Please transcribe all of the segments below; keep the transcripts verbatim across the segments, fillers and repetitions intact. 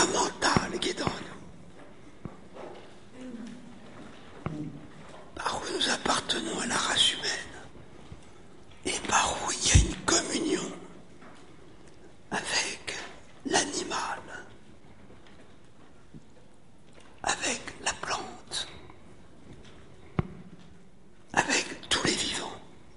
fondamentale qui est en nous, par où nous appartenons à la race humaine, et par où il y a une communion avec l'animal, avec la plante, avec tous les vivants.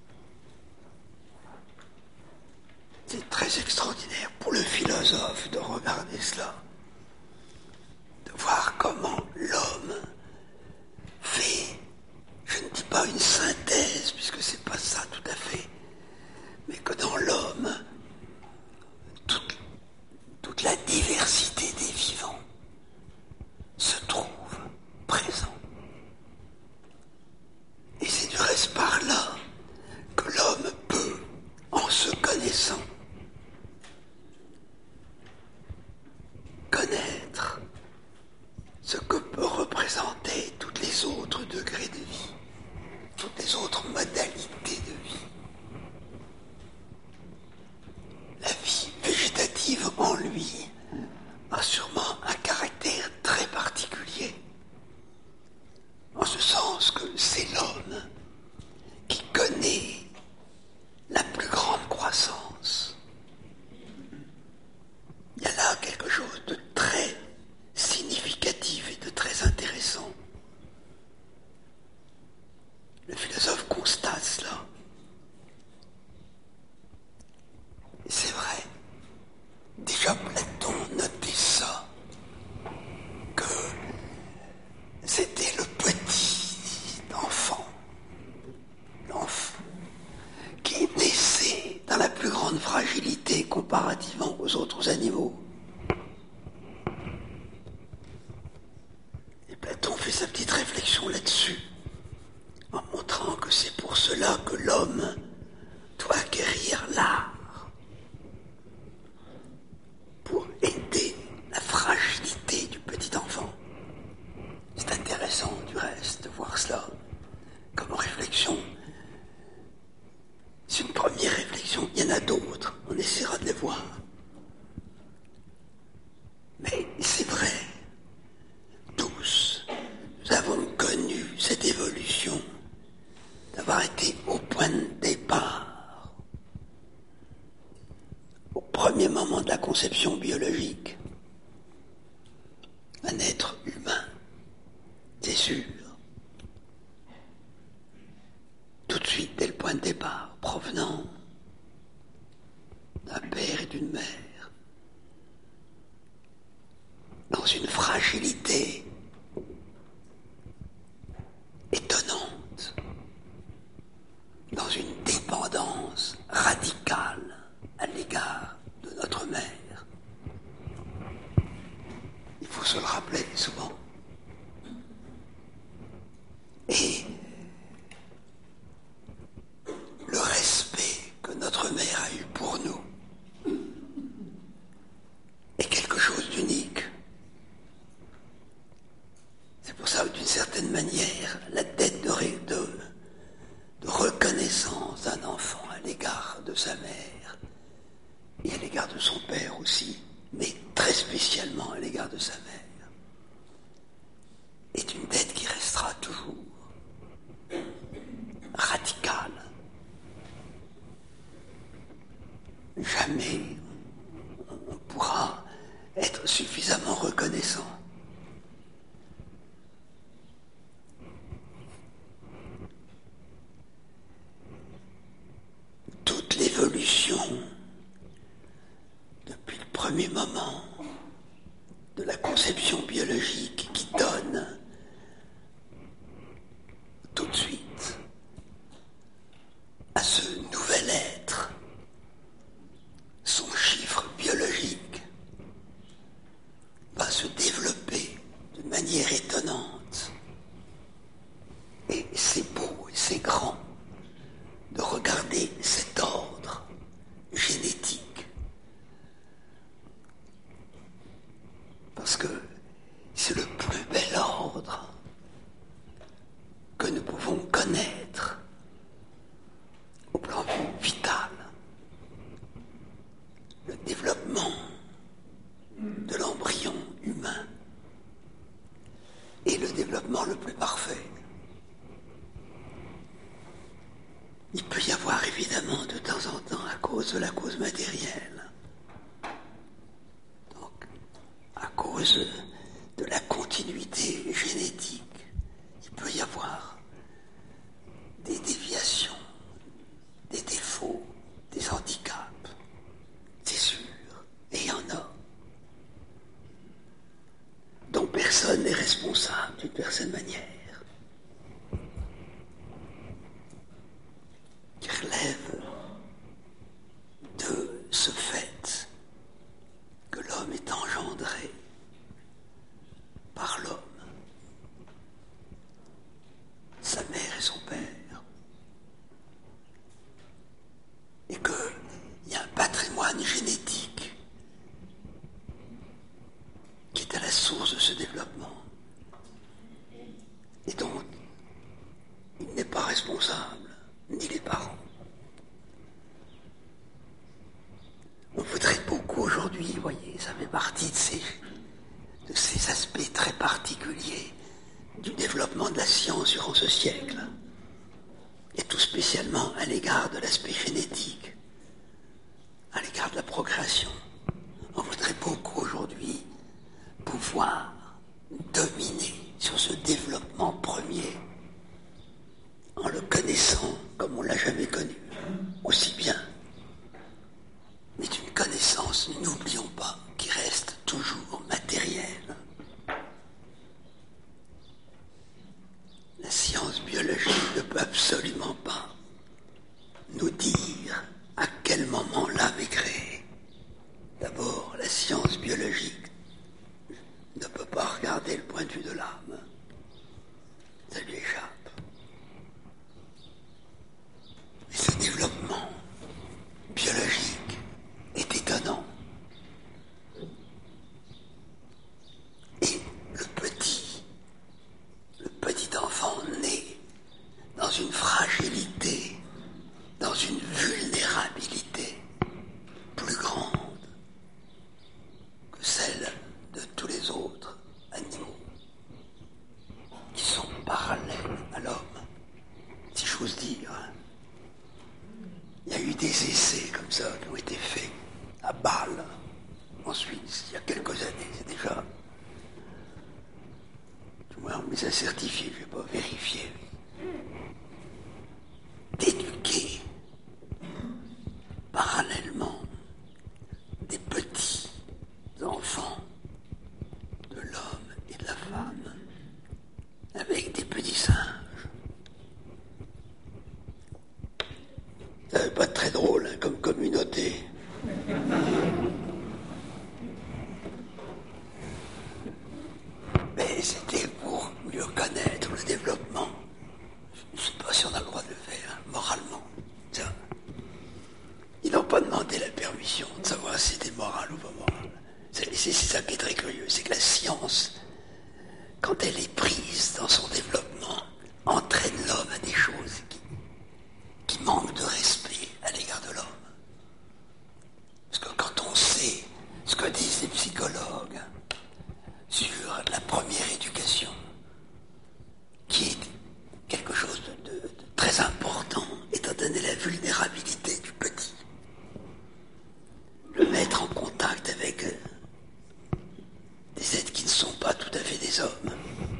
C'est très extraordinaire pour le philosophe de regarder cela, de voir comment l'homme fait, je ne dis pas une synthèse, puisque c'est pas ça tout à fait, mais que dans l'homme, toute, toute la diversité des vivants se trouve présent. Et c'est du reste par là que l'homme peut, en se connaissant, connaître ce que peut représenter tous les autres degrés de vie, toutes les autres modalités de vie. La vie végétative en lui a sûrement un caractère très particulier, en ce sens que c'est l'homme qui connaît la plus grande croissance. Il y a là quelque chose de très significatif et de très intéressant. Le philosophe constate cela. Et c'est vrai. Déjà Platon notait ça, que c'était le petit enfant, l'enfant, qui naissait dans la plus grande fragilité comparativement aux autres animaux. Et Platon fait sa petite réflexion là-dessus, en montrant que c'est pour cela que l'homme doit acquérir l'art, pour aider la fragilité du petit enfant. C'est intéressant du reste de voir cela comme réflexion. C'est une première réflexion, il y en a d'autres, on essaiera de les voir. Mais c'est vrai, tous, nous avons connu cette évolution d'avoir été au point de départ, au premier moment de la conception biologique, un être humain, c'est sûr. Tout de suite, dès le point de départ, provenant d'un père et d'une mère, dans une fragilité étonnante, dans une dépendance radicale à l'égard de notre mère. Il faut se le rappeler souvent. Et le respect que notre mère a eu pour nous est quelque chose d'unique. C'est pour ça que d'une certaine manière, la dette de, de, de reconnaissance d'un enfant à l'égard de sa mère et à l'égard de son père aussi, mais très spécialement à l'égard de sa mère, est une dette qui restera toujours radicale. Jamais on pourra être suffisamment reconnaissant. Toute l'évolution, depuis le premier moment de la conception biologique qui donne tout de suite à ce nouvel être son chiffre biologique, va se développer d'une manière étonnante. Et c'est beau et c'est grand de regarder cet ordre génétique. Parce que c'est le plus bel ordre que nous pouvons connaître au plan vital. Le développement de l'embryon cause de la cause matérielle. Donc, à cause de la continuité génétique, il peut y avoir des déviations, des défauts, des handicaps. C'est sûr, et il y en a. Dont personne n'est responsable d'une certaine manière. Qui relève de ce fait que l'homme est engendré par l'homme, sa mère et son père, et qu'il y a un patrimoine génétique qui est à la source de ce développement et dont il n'est pas responsable, ni les parents. On voudrait beaucoup aujourd'hui, vous voyez, ça fait partie de ces, de ces aspects très particuliers du développement de la science durant ce siècle, et tout spécialement à l'égard de l'aspect génétique, à l'égard de la procréation. On voudrait beaucoup aujourd'hui pouvoir dominer sur ce développement premier en le connaissant comme on ne l'a jamais connu, aussi bien, mais d'une connaissance, n'oublions pas, qui reste toujours matérielle. La science biologique ne peut absolument pas nous dire à quel moment l'âme est créée. D'abord, la science biologique ne peut pas regarder le point de vue de l'âme. Ça lui échappe. Mais ce développement biologique est étonnant. Et le petit, le petit enfant né dans une fragilité, dans une vulnérabilité plus grande que celle de tous les autres animaux qui sont parallèles à l'homme, si j'ose dire. Il y a eu des essais comme ça qui ont été faits à Bâle, en Suisse, il y a quelques années, c'est déjà. Du moins, on les a certifiés, je ne vais pas vérifier. D'éduquer parallèlement des petits enfants de l'homme et de la femme avec des petits singes. Ça n'est pas très drôle hein, comme communauté. Mais c'était pour mieux connaître le développement. Je ne sais pas si on a le droit de le faire, hein, moralement. Tiens. Ils n'ont pas demandé la permission de savoir si c'était moral ou pas moral. C'est, c'est, c'est ça qui est très curieux, c'est que la science, quand elle est prise dans son développement, entraîne l'homme à des choses qui, qui manquent de respect à l'égard de l'homme. Parce que quand on sait ce que disent les psychologues sur la première éducation, qui est quelque chose de, de, de très important, étant donné la vulnérabilité du petit, le mettre en contact avec euh, des êtres qui ne sont pas tout à fait des hommes.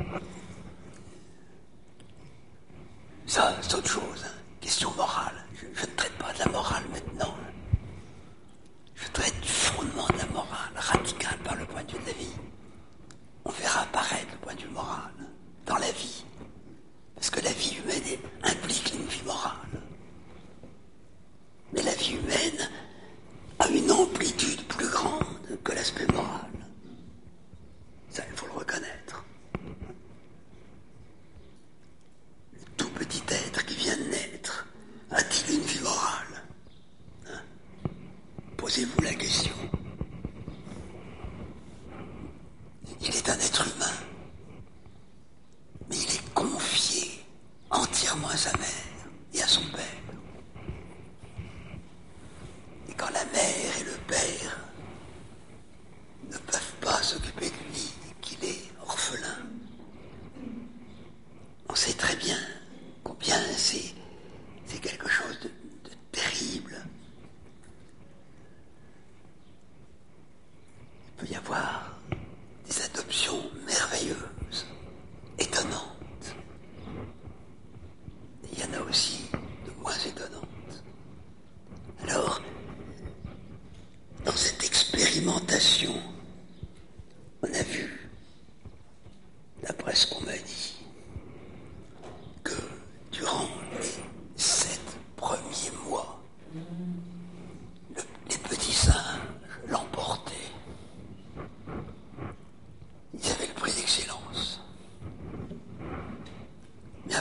Ça, c'est autre chose, hein. Question morale. Je, je ne traite pas de la morale maintenant. Je traite du fondement de la morale, radical par le point de vue de la vie. On verra apparaître le point de vue moral dans la vie. Parce que la vie humaine implique une vie morale. Mais la vie humaine a une amplitude plus grande que l'aspect moral. Ça, il faut le reconnaître.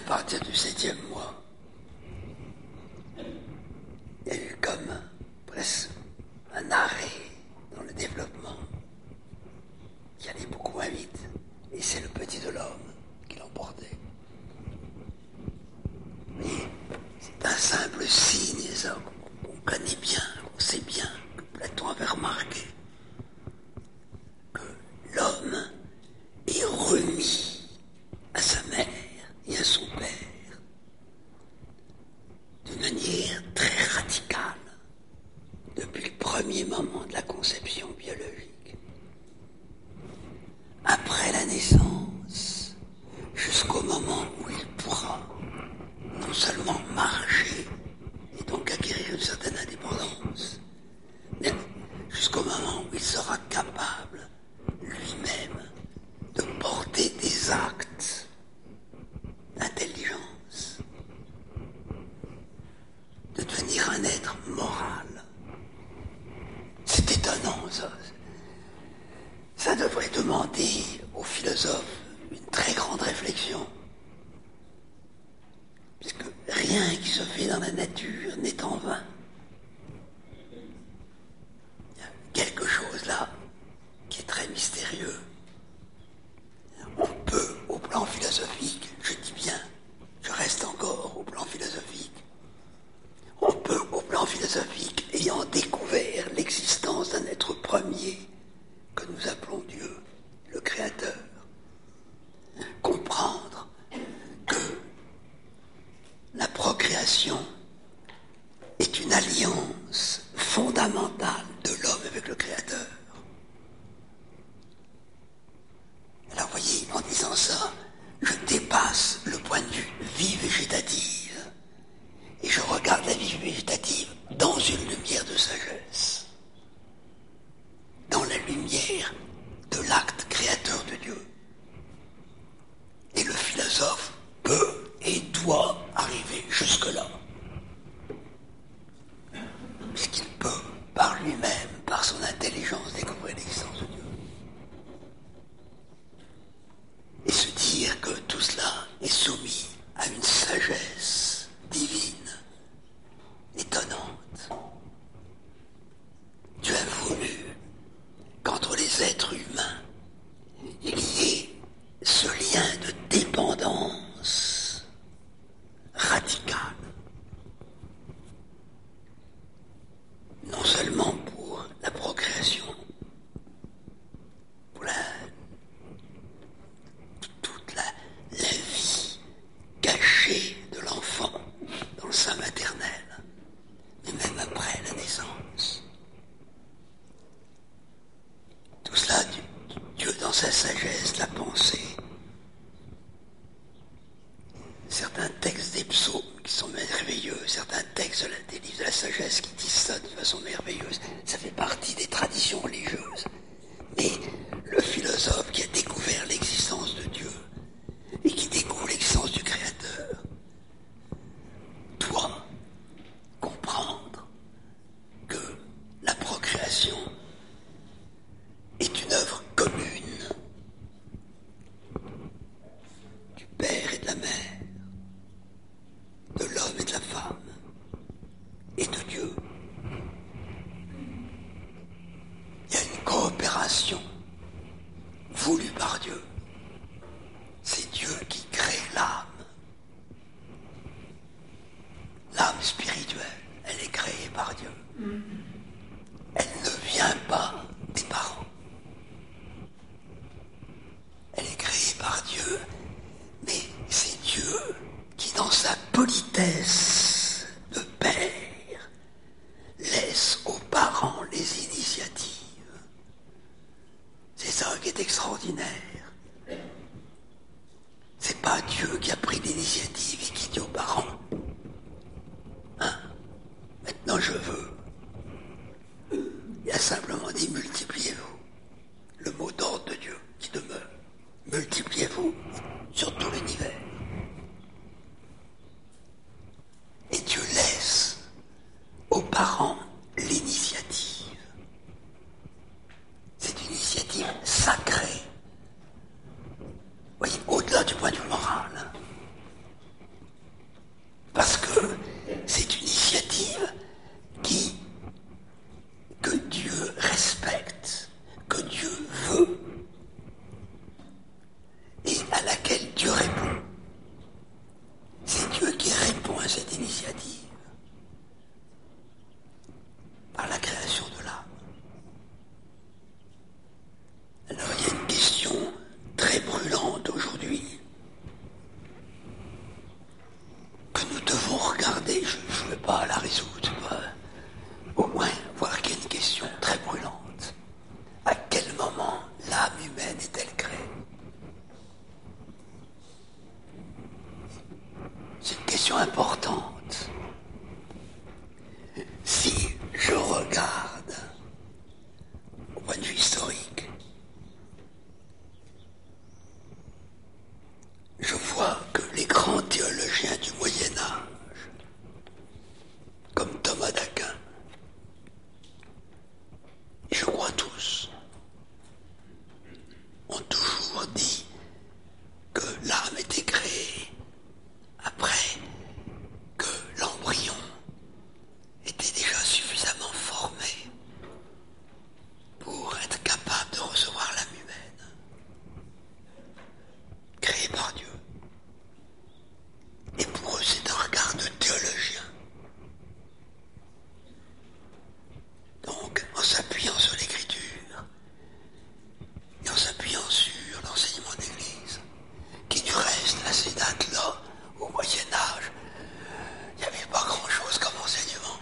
partir du septième mois, il y a eu comme presque un arrêt dans le développement qui allait beaucoup moins vite. Et c'est le petit de l'homme qui l'emportait. Mais c'est un simple signe, ça, qu'on connaît bien, qu'on sait bien, que Platon avait remarqué, que l'homme est remis à sa mère et à son père d'une manière très radicale depuis le premier moment de la conception biologique. Après la naissance, jusqu'au moment où il pourra non seulement marcher et donc acquérir une certaine indépendance, mais jusqu'au moment où il sera capable lui-même de porter des actes d'intelligence, de devenir un être moral. C'est étonnant, ça. Ça devrait demander aux philosophes une très grande réflexion. Puisque rien qui se fait dans la nature n'est en vain. Il y a quelque chose là qui est très mystérieux. On peut, au plan philosophique, je dis bien, je reste encore au plan philosophique, on peut, au plan philosophique, ayant découvert l'existence d'un être premier que nous appelons Dieu, le Créateur, comprendre que la procréation est une alliance fondamentale de l'homme avec le Créateur. Alors voyez, en disant ça, je dépasse le point de vue vie végétative et je regarde la vie végétative dans une lumière de sagesse, dans la lumière de l'acte créateur de Dieu. Et le philosophe peut et doit arriver jusque-là. Puisqu'il peut, par lui-même, par son intelligence, découvrir l'existence de Dieu. Et se dire que tout cela est soumis à une sagesse divine, étonnante. Dieu a voulu qu'entre les êtres humains, il y ait ce lien de dépendance radicale. Non seulement pour la procréation, pour la, toute la, la vie cachée de l'enfant dans le sein maternel, mais même après la naissance. Tout cela, Dieu, dans sa sagesse, l'a pensé. Certains textes des psaumes qui sont merveilleux, certains textes de la, des livres de la sagesse qui disent ça de façon merveilleuse, ça fait partie des traditions religieuses. Mais le philosophe qui a découvert l'existence de Dieu et qui découvre l'existence du Créateur doit comprendre que la procréation est une œuvre commune du Père et de la Mère, de l'homme et de la femme, et de Dieu. Il y a une coopération voulue par Dieu. C'est Dieu qui crée l'âme. L'âme spirituelle, elle est créée par Dieu. Elle ne vient pas des parents. Elle est créée par Dieu, mais c'est Dieu qui, dans sa politesse de père, laisse aux parents les initiatives. C'est ça qui est extraordinaire. C'est pas Dieu qui a pris l'initiative et qui dit aux parents « Hein, maintenant je veux ». Il a simplement dit « multipliez-vous ». Le mot d'ordre de Dieu qui demeure. Multipliez-vous sur tout l'univers. Et Dieu laisse aux parents l'initiative. C'est une initiative sacrée. Vous voyez, au-delà du point de vue moral. je vois que les grands théologiens du Moyen Âge, comme Thomas d'Aquin, et je crois tous, ont toujours dit que l'âme était créée après que l'embryon était déjà suffisamment formé pour être capable de recevoir l'âme humaine, créée par Dieu. Et pour eux, c'est un regard de théologien. Donc, en s'appuyant sur l'Écriture, et en s'appuyant sur l'enseignement de l'Église, qui du reste, à ces dates-là, au Moyen-Âge, il n'y avait pas grand-chose comme enseignement.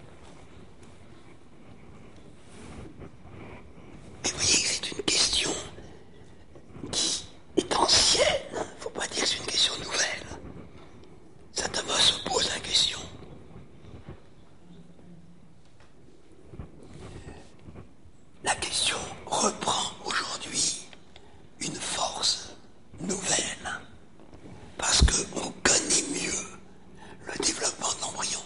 Mais vous voyez que c'est une question qui est ancienne. Il ne faut pas dire que c'est une question nouvelle. Saint Thomas se pose la question. La question reprend aujourd'hui une force nouvelle parce qu'on connaît mieux le développement de l'embryon.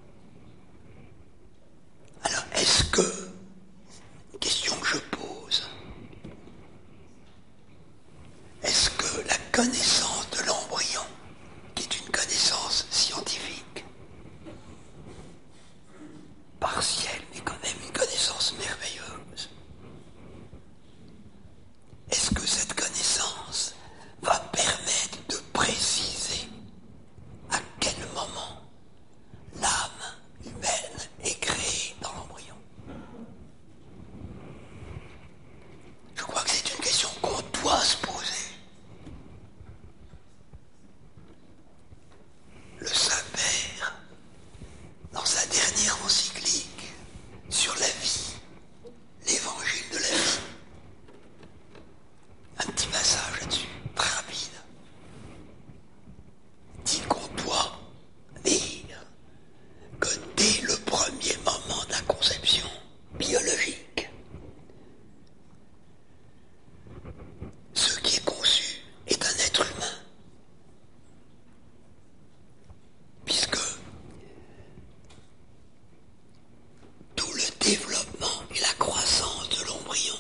Alors, est-ce que, une question que je pose, est-ce que la connaissance de l'embryon, qui est une connaissance scientifique, partielle, mais quand même une connaissance merveilleuse, est-ce que cette connaissance va permettre de préciser à quel moment l'âme humaine est créée dans l'embryon? Je crois que c'est une question qu'on doit se poser. Le Saint-Père, dans sa dernière encyclique sur la vie, l'évangile de la vie, un petit passage là-dessus, très rapide, dit qu'on doit dire que dès le premier moment de la conception biologique, ce qui est conçu est un être humain, puisque tout le développement et la croissance de l'embryon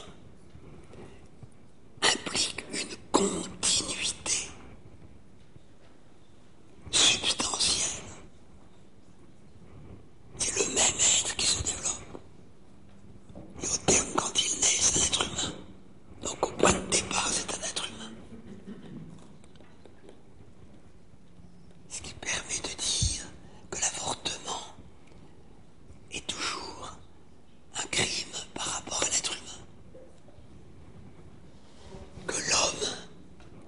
implique une continuité substantielle. C'est le même être qui se développe. Et au terme, quand il naît, c'est un être humain. Donc au point de départ, c'est un être humain. Ce qui permet de dire que l'avortement est toujours un crime par rapport à l'être humain. Que l'homme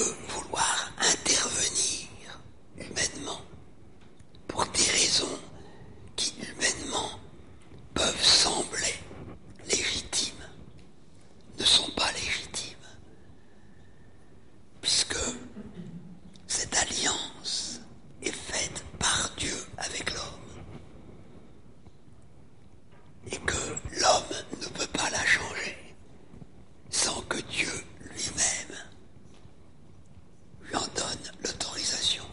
peut vouloir intervenir humainement pour des raisons qui humainement peuvent sembler légitimes, ne sont pas légitimes, puisque cette alliance est faite par Dieu avec l'homme et que l'homme ne peut pas la changer sans que Dieu lui-même lui en donne l'autorisation.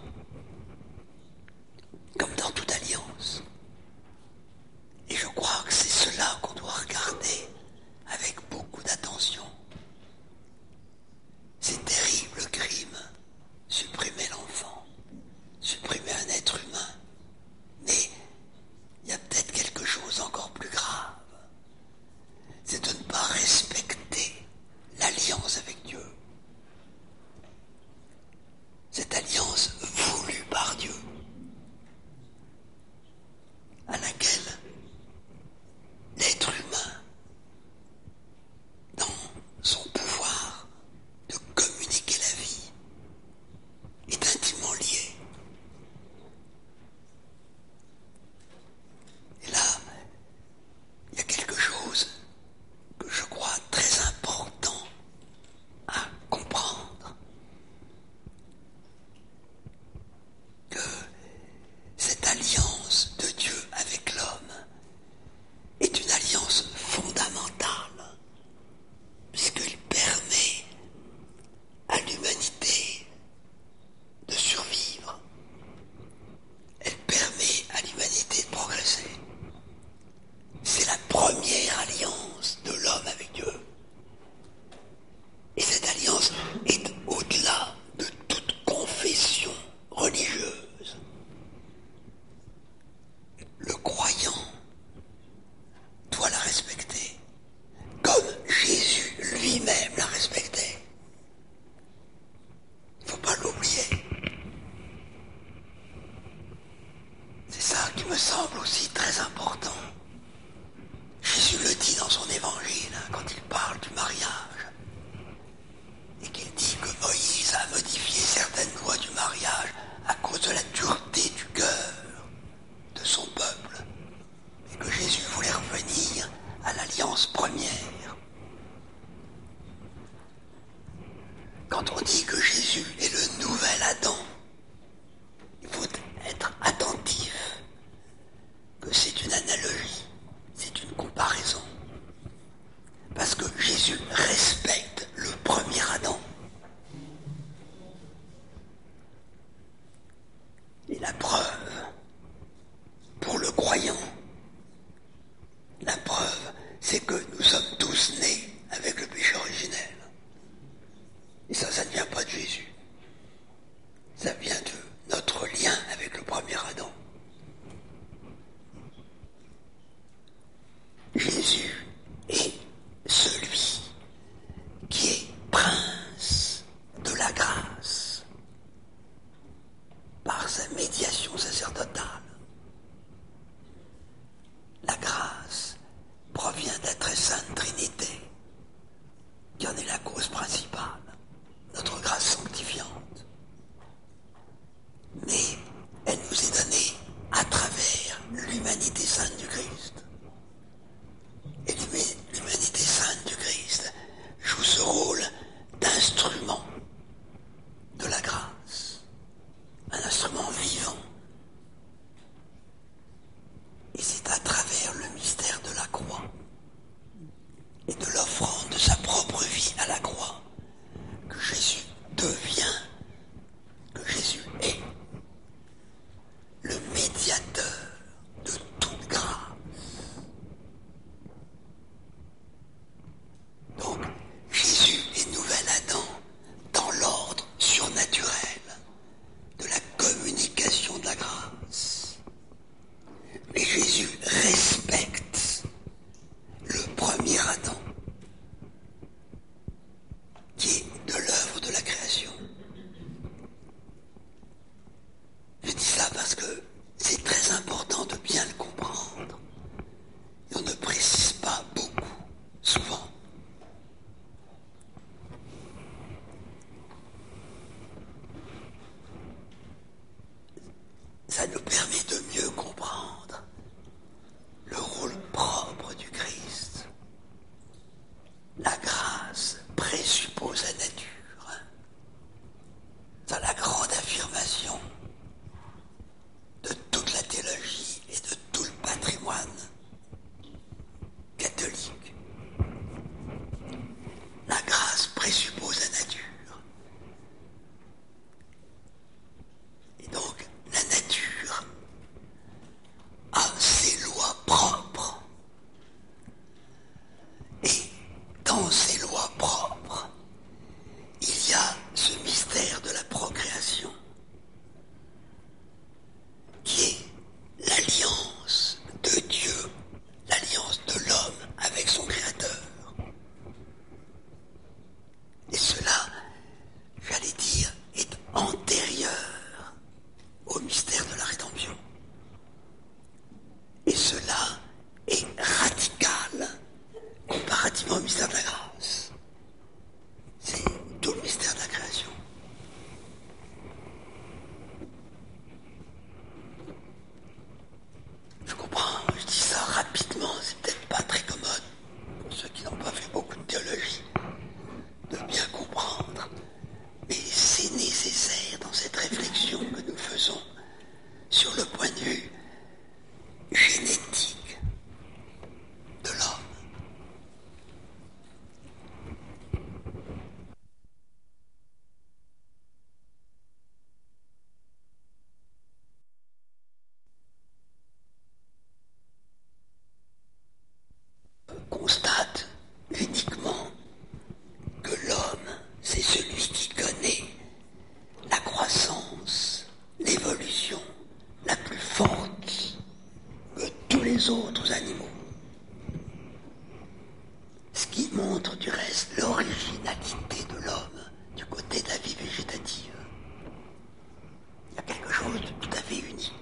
Comme dans toute alliance. Et je crois que c'est cela qu'on doit regarder avec beaucoup d'attention. Ces terribles crimes, supprimer l'enfant, supprimer un être humain, mais il y a peut-être quelque chose encore plus grave. C'est de ne pas respecter l'alliance avec Dieu. Cette alliance voulue par Dieu, à laquelle l'être humain, dans son pouvoir de communiquer la vie, est intimement lié. Et là, il y a quelque chose que je crois très important à comprendre. Que cette alliance de Dieu avec l'homme est une alliance fondamentale, puisqu'il permet à l'humanité de survivre. Elle permet à l'humanité de progresser. C'est la première alliance de l'homme avec Dieu. Et cette alliance est au-delà de toute confession religieuse. Le croyant doit la respecter, comme Jésus lui-même la respectait. Il ne faut pas l'oublier. C'est ça qui me semble aussi très important. Jésus le dit dans son évangile, hein, quand il parle du mariage, et qu'il dit que Moïse a modifié certaines lois du mariage à cause de la dureté du cœur de son peuple, et que Jésus voulait revenir à l'alliance première. Quand on dit que Jésus est le nouvel Adam, il faut être attentif que c'est une analogie, c'est une comparaison, parce que Jésus respecte le premier Adam. Et la preuve, pour le croyant, la preuve, c'est que nous sommes tous nés avec le péché originel. Et ça, ça ne vient pas de Jésus. Ça vient de notre lien avec le premier Adam. Jésus est celui qui est prince de la grâce par sa médiation sacerdotale. La grâce provient de la très sainte Trinité, qui en est la cause principale, notre grâce sanctifiante. permet de mieux comprendre le rôle propre du Christ. La grâce présuppose la nature. C'est la grande affirmation de toute la théologie et de tout le patrimoine catholique. La grâce présuppose la nature. Et donc, la nature a ses lois propres. Et dans ces lois propres, il y a ce mystère de la procréation, qui est l'alliance de Dieu, l'alliance de l'homme avec son Créateur. Et cela, j'allais dire, est antérieur au mystère de la rédemption. Et cela est radical comparativement au mystère de la grâce. C'est tout le mystère de la création. Je comprends, je dis ça rapidement, c'est peut-être pas très commode pour ceux qui n'ont pas fait beaucoup de théologie de bien comprendre, mais c'est nécessaire dans cette réflexion que nous faisons sur le point de vue génétique de l'homme. On constate uniquement que l'homme, c'est celui qui connaît la croissance, l'évolution la plus forte que tous les autres animaux. Ce qui montre du reste l'originalité de l'homme du côté de la vie végétative. Il y a quelque chose de tout à fait unique.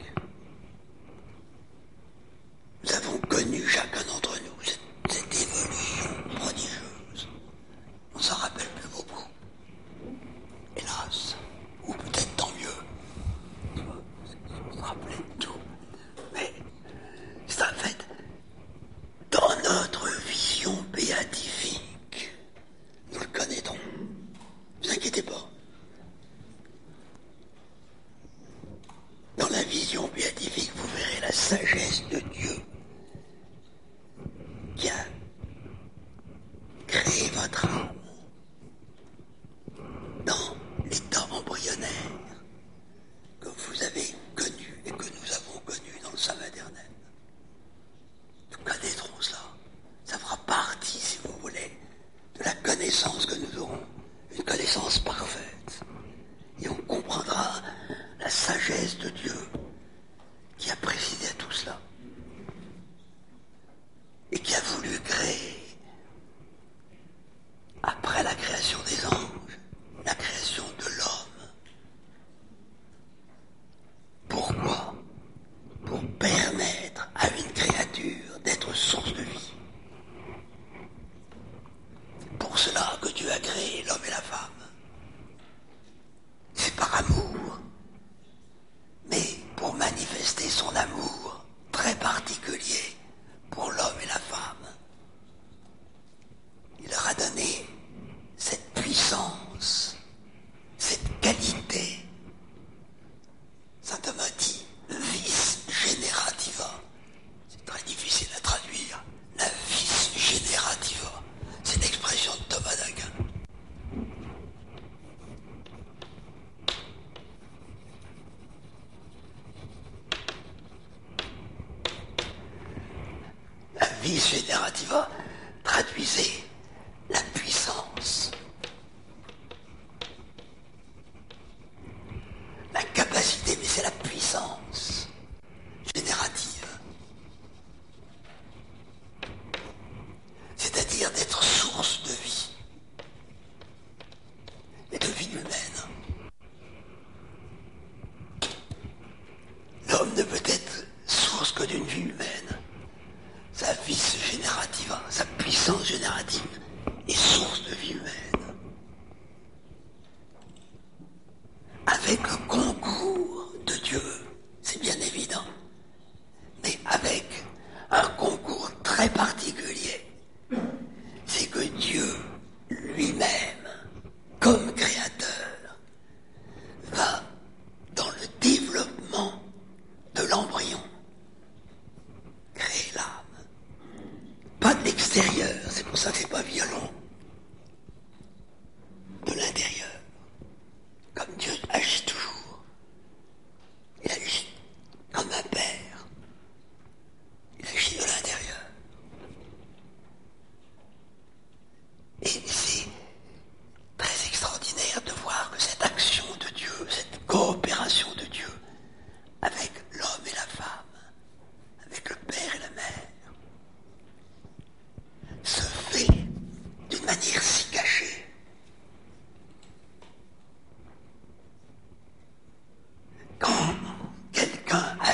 Nous avons connu chacun d'entre nous cette, cette évolution prodigieuse. On s'en rappelle plus beaucoup. Hélas. Ou peut-être tant mieux. On se rappelait de tout. Mais c'est un fait. Dans notre vision béatifique, nous le connaîtrons. Ne vous inquiétez pas. Dans la vision béatifique, vous verrez la sagesse de Dieu qui a créé votre âme dans l'état embryonnaire que vous avez connu et que nous avons connu dans le sein maternel. Nous connaîtrons cela. Ça fera partie, si vous voulez, de la connaissance que nous aurons, une connaissance parfaite. Et on comprendra la sagesse de Dieu qui a présidé à tout cela et qui a voulu créer, après la création des anges, la création de l'homme. Pourquoi ? Pour permettre à une créature d'être source de vie. Pour cela que Dieu a créé l'homme et la femme. C'est par amour, mais pour manifester son amour très particulier pour l'homme et la femme. Il leur a donné cette puissance, cette qualité. Saint Thomas dit vis generativa. C'est très difficile à traduire. La vis generativa, c'est l'expression de Thomas d'Aquin. La vis generativa traduisait la puissance, la capacité, mais c'est la puissance générative. C'est-à-dire d'être source de vie et de vie humaine. L'homme ne peut être source que d'une vie humaine. Sa vis générativa, sa puissance générative est source de vie humaine. Avec le concours de Dieu, c'est bien évident.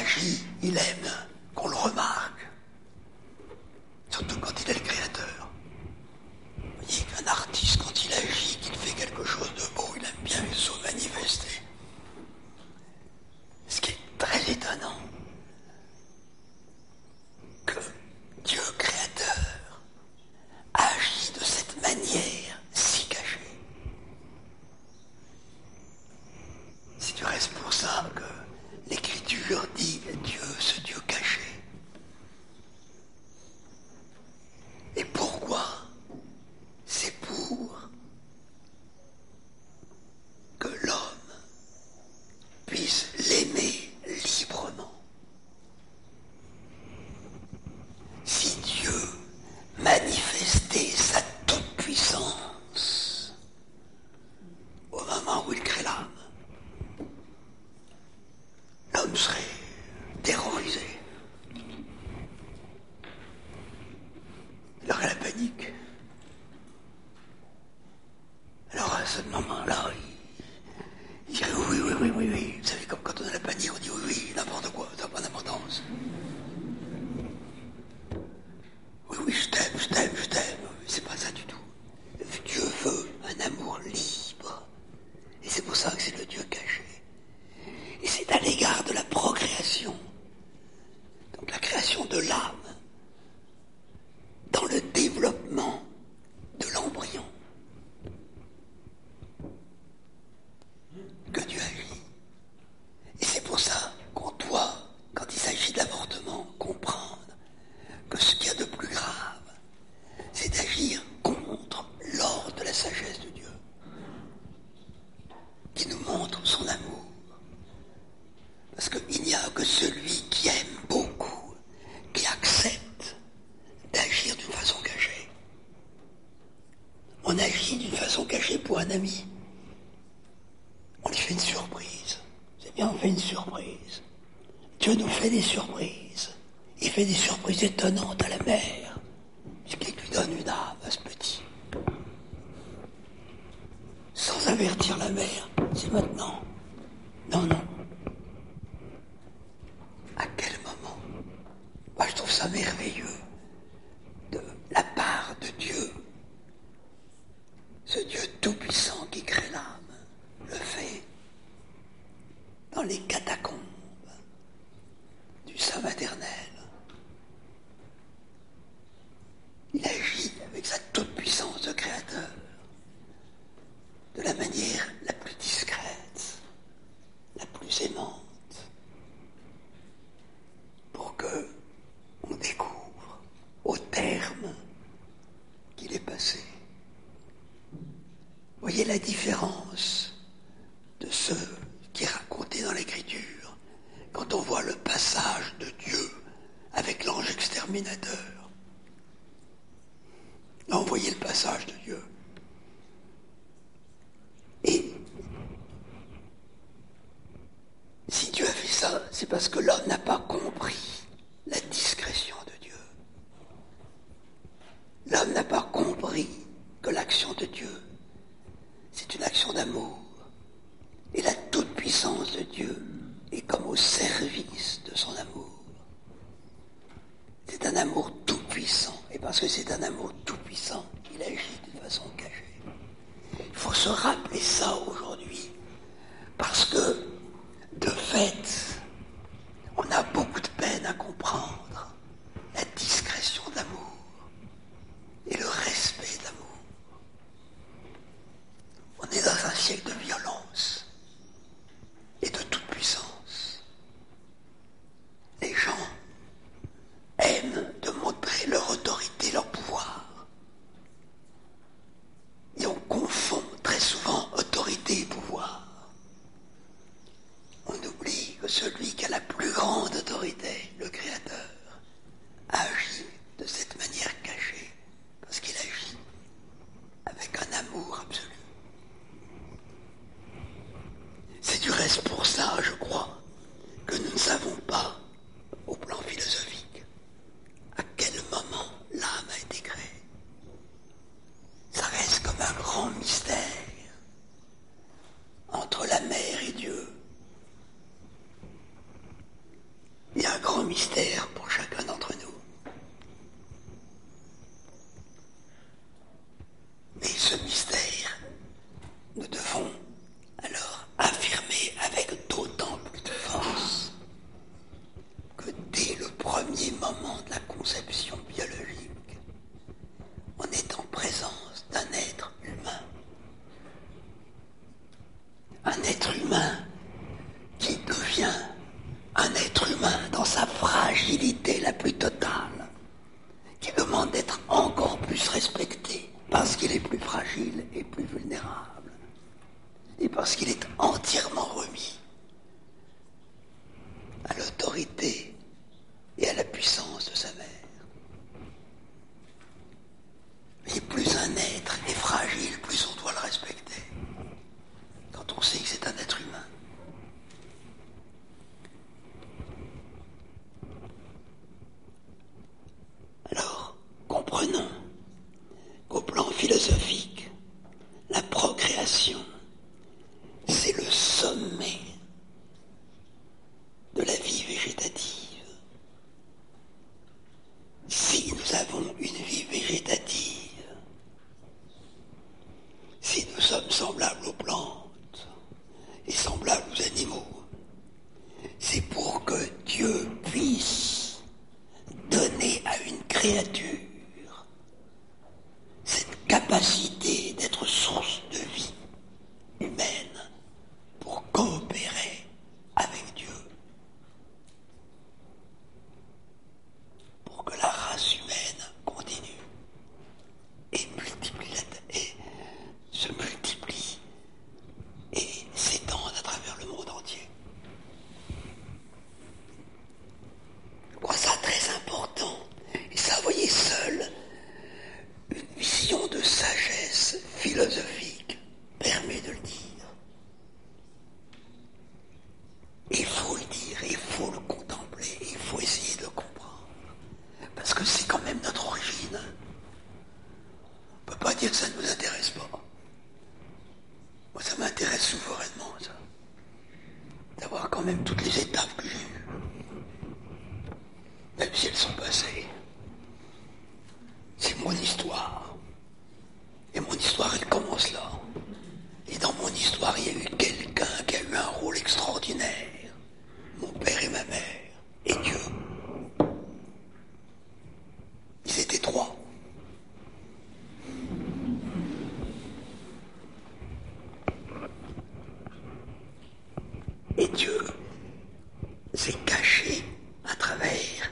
agit, il aime qu'on le remarque. Surtout quand il est le créateur. Vous voyez qu'un artiste, quand il agit, qu'il fait quelque chose de beau, il aime bien se manifester. Ce qui est très étonnant, que Dieu créateur agit de cette manière si cachée. C'est du reste pour ça que l'Écriture dit Dieu, ce Dieu caché. Et pourquoi? C'est pour que l'homme puisse l'aimer librement. Si Dieu manifestait sa toute-puissance au moment où il crée l'âme, l'homme serait terrorisé. Il aurait la panique. Alors à ce moment-là, il, il dirait oui, oui, oui, oui, oui. Vous savez, comme quand on a la panique, on dit oui, oui, n'importe quoi, ça n'a pas d'importance. Oui, oui, je t'aime, je t'aime, je t'aime. C'est pas ça du tout. Dieu veut un amour libre. Et c'est pour ça que c'est le Dieu caché. Et c'est à l'égard de la procréation, donc la création de l'âme, dans le développement de l'embryon, que Dieu agit. Et c'est pour ça qu'on doit, quand il s'agit de l'avortement, comprendre que ce qu'il y a de plus grave, c'est d'agir contre l'ordre de la sagesse de Dieu, qui nous montre son amour. Parce qu'il n'y a que celui qui aime beaucoup, qui accepte d'agir d'une façon cachée. On agit d'une façon cachée pour un ami. On lui fait une surprise. C'est bien, on fait une surprise. Dieu nous fait des surprises. Il fait des surprises étonnantes à la mère, puisqu'il lui donne une âme à ce petit. Sans avertir la mère, c'est maintenant. Non, non. À quel moment? Moi, je trouve ça merveilleux de la part de Dieu. Ce Dieu tout-puissant qui crée l'âme, le fait dans les catacombes du sein maternel. Il agit avec sa toute-puissance de créateur de la manière la plus discrète, la plus aimante, pour que on découvre au terme qu'il est passé. Voyez la différence de ce qui est raconté dans l'Écriture quand on voit le passage de Dieu avec l'ange exterminateur. Là, on voyait le passage de Dieu. Et si Dieu a fait ça, c'est parce que l'homme n'a pas compris la discrétion de Dieu. L'homme n'a pas compris que l'action de Dieu, c'est une action d'amour. Et la toute-puissance de Dieu est comme au service de son amour. C'est un amour tout-puissant. Et parce que c'est un amour tout-puissant, il agit d'une façon cachée. Il faut se rappeler ça aujourd'hui. Parce que, de fait, on a beaucoup de peine à comprendre la discrétion de l'amour et le respect de l'amour. On est dans un siècle de violence et de toute puissance. Les gens aiment de montrer leur autorité, leur pouvoir. Et on confond très souvent autorité et pouvoir. On oublie que celui qui a la plus grande autorité, le Créateur, agit de cette manière cachée, parce qu'il agit avec un amour absolu. C'est du reste pour ça, je crois, que nous ne savons pas, au plan philosophique, à quel moment l'âme a été créée. Ça reste comme un grand mystère entre la mère et Dieu. mystère pour chacun d'entre nous. Mais ce mystère, nous devons alors affirmer avec d'autant plus de force que dès le premier moment de la conception biologique, on est en présence d'un être humain. Un être humain qui devient un être humain dans sa fragilité la plus totale, qui demande d'être encore plus respecté parce qu'il est plus fragile et plus vulnérable, et parce qu'il est entièrement remis à l'autorité et à la puissance de sa mère. Et plus un être est fragile, plus on doit le respecter, quand on sait que c'est un être humain. Alors, comprenons qu'au plan philosophique, la procréation, c'est le sommet de la vie végétative. Si nous avons une vie végétative, si nous sommes semblables aux plantes et semblables aux animaux, c'est pour que Dieu puisse donner à une créature cette capacité d'être source de vie humaine pour coopérer avec Dieu, pour que la race humaine continue et multiplie et se multiplie et s'étende à travers le monde entier. Je crois ça très important. Et ça, vous voyez, seule une vision de sagesse philosophique permet de le dire. Il faut le dire, il faut le contempler, il faut essayer de le comprendre. Parce que c'est quand même notre origine. On ne peut pas dire que ça ne nous intéresse pas. Moi, ça m'intéresse souverainement, ça. D'avoir quand même toutes les étapes que j'ai eues. Même si elles sont passées. C'est mon histoire. Et mon histoire, elle commence là. Et dans mon histoire, il y a eu quelqu'un qui a eu un rôle extraordinaire. Mon père et ma mère. Et Dieu. Ils étaient trois. Et Dieu s'est caché à travers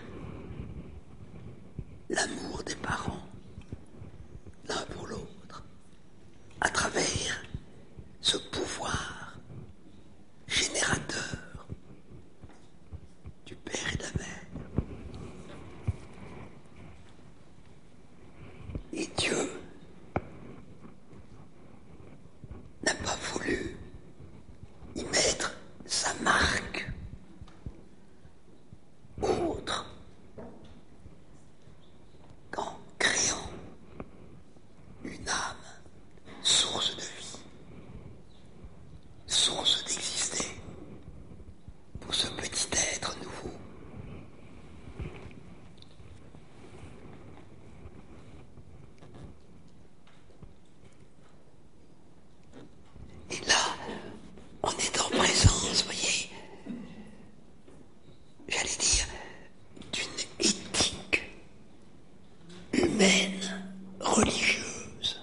l'amour des parents, l'un pour l'autre, à travers ce pouvoir générateur du père et de la mère. Et Dieu n'a pas voulu y mettre sa marque autre qu'en créant une âme, source de vie, source d'exister pour ce petit être nouveau. Et là, on est en présence, vous voyez, j'allais dire, d'une éthique humaine, religieuse.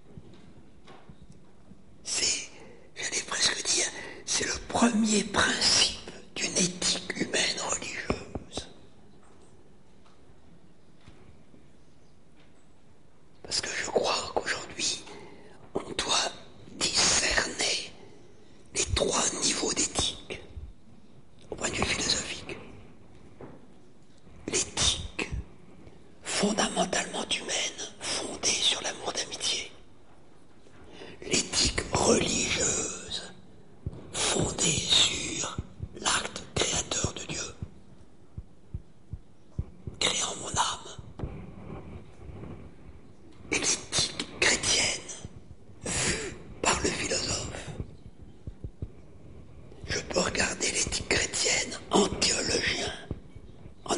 C'est, j'allais presque dire, c'est le premier principe d'une éthique humaine religieuse. Parce que je crois qu'aujourd'hui, on doit discerner les trois niveaux d'éthique au point de vue philosophique. L'éthique fondamentalement humaine, fondée sur l'amour d'amitié. L'éthique religieuse, fondée sur l'acte créateur de Dieu, créant mon âme. Et l'éthique chrétienne, vue par le philosophe. Je peux regarder l'éthique chrétienne en théologien, en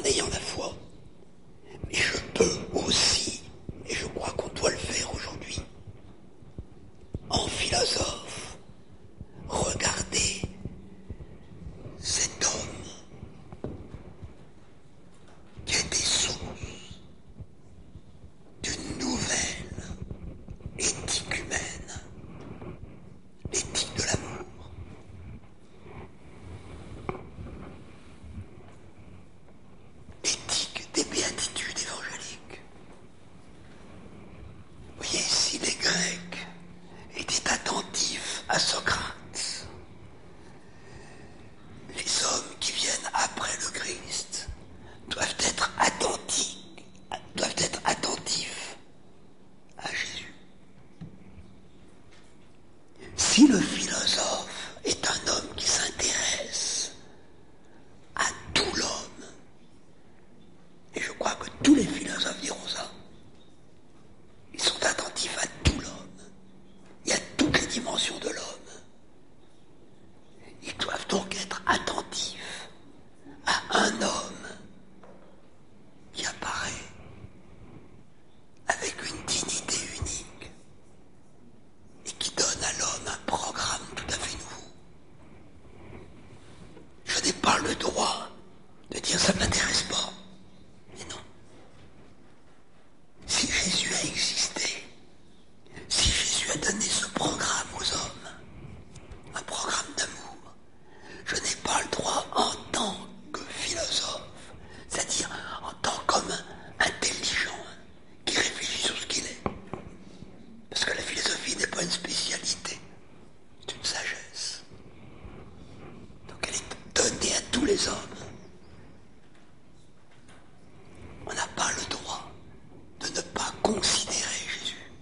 les hommes. On n'a pas le droit de ne pas considérer Jésus.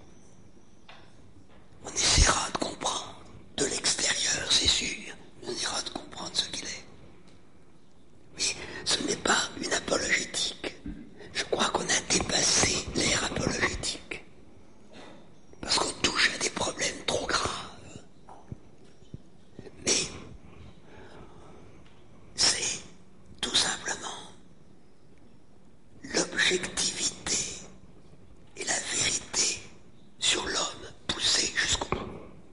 On essaiera de comprendre de l'extérieur, c'est sûr. On essaiera de comprendre ce qu'il est. Mais ce n'est pas une apologétique. Je crois qu'on a dépassé l'ère apologétique. Parce qu'on touche à des problèmes trop graves. Mais c'est tout simplement l'objectivité et la vérité sur l'homme poussée jusqu'au bout.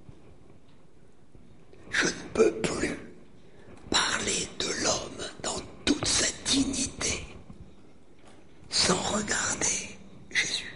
Je ne peux plus parler de l'homme dans toute sa dignité sans regarder Jésus.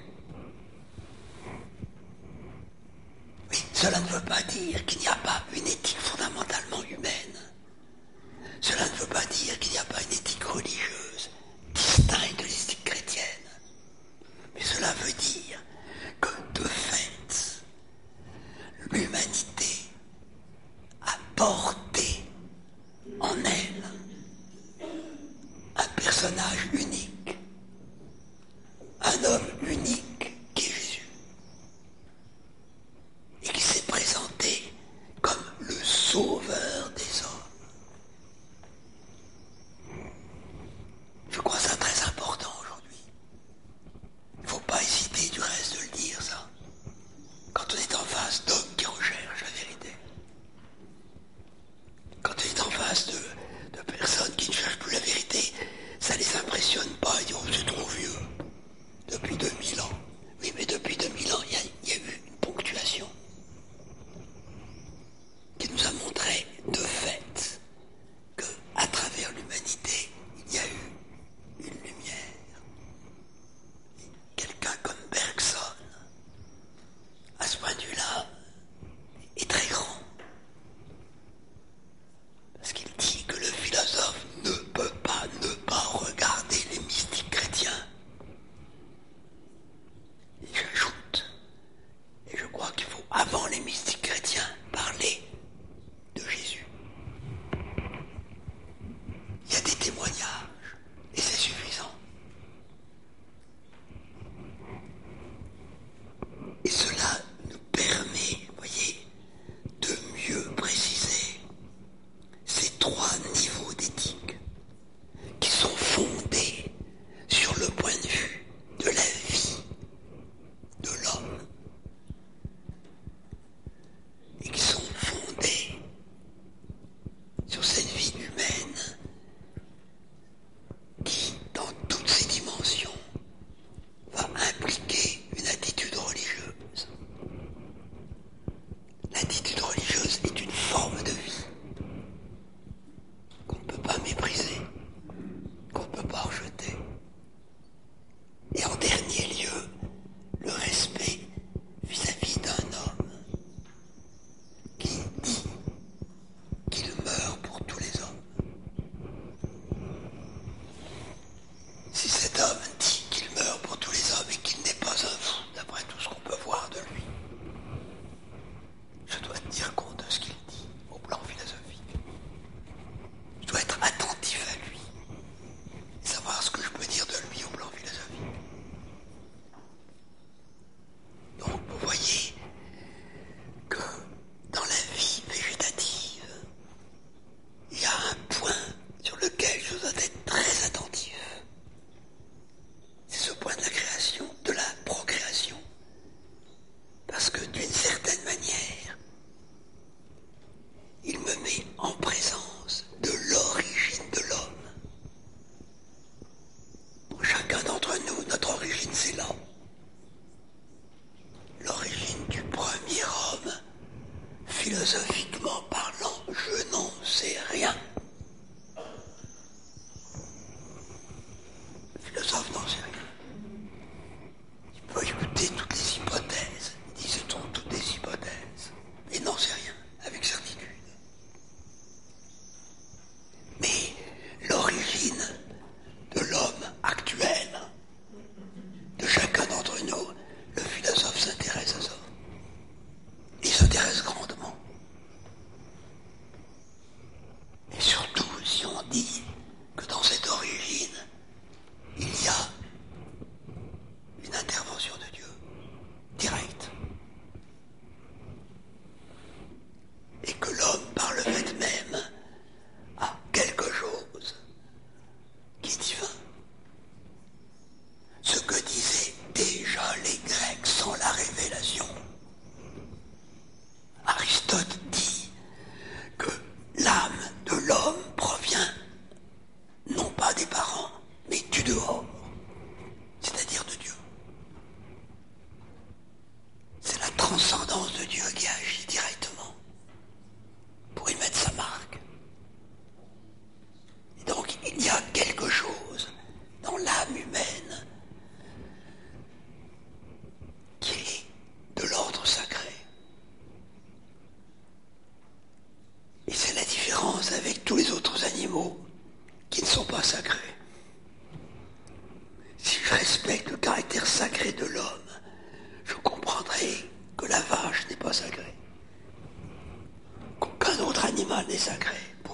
Oui, cela ne veut pas dire qu'il n'y a pas une éthique fondamentalement humaine. Cela ne veut pas dire qu'il n'y a pas une éthique religieuse distincte de l'éthique chrétienne. Mais cela veut dire que de fait, l'humanité a porté en elle un personnage unique, un homme unique qui est Jésus, et qui s'est présenté comme le sauveur des hommes. Je crois ça très important aujourd'hui. Il ne faut pas hésiter du reste de le dire, ça, quand on est en face d'hommes qui recherchent la vérité. Quand on est en face de, de personnes qui ne cherchent plus la vérité, ça ne les impressionne pas, ils disent « Oh, c'est trop vieux ». Depuis deux mille ans. Oui, mais depuis deux mille ans, il y a, il y a eu une ponctuation qui nous a montré de fait qu'à travers l'humanité, il y a eu une lumière. Quelqu'un comme Bergson, à ce point de vue-là, est très grand. Parce qu'il dit que le philosophe ne peut pas ne pas regarder les mystiques chrétiens. Et j'ajoute, et je crois qu'il faut, avant les mystiques chrétiens, parler de Jésus. Il y a des témoignages, et c'est suffisant. Et cela nous permet, voyez, de mieux préciser ces trois niveaux d'éthique qui sont fondés sur le point de vue de la vie de l'homme et qui sont fondés sur cette vie humaine qui, dans toutes ses dimensions, va impliquer une attitude religieuse. L'attitude religieuse est une forme de vie qu'on ne peut pas mépriser, qu'on ne peut pas rejeter. Et en dernier lieu, le respect vis-à-vis d'un homme qui dit qu'il meurt pour tous les hommes. Si cet homme dit qu'il meurt pour tous les hommes et qu'il n'est pas un fou, d'après tout ce qu'on peut voir de lui, je dois tenir compte de ce qu'il dit au plan philosophique. Je dois être attentif à lui et savoir ce que je peux dire de lui au plan philosophique. Donc vous voyez que dans la vie végétative, il y a un point sur lequel je dois être très attentif. C'est ce point de la création, de la procréation. Parce que d'une certaine manière, il me met en présence de l'origine de l'homme. Pour chacun d'entre nous, notre origine, c'est là. L'origine du premier homme, philosophiquement parlant, je n'en sais rien. Le philosophe n'en sait rien. Il peut écouter toutes les hypothèses. Il dit ce sont toutes des hypothèses. Il n'en sait rien, avec certitude. Mais l'origine de l'homme actuel, de chacun d'entre nous, le philosophe s'intéresse à ça. Il s'intéresse grandement. différence avec tous les autres animaux qui ne sont pas sacrés. Si je respecte le caractère sacré de l'homme, je comprendrai que la vache n'est pas sacrée. Qu'aucun autre animal n'est sacré. Pourquoi ?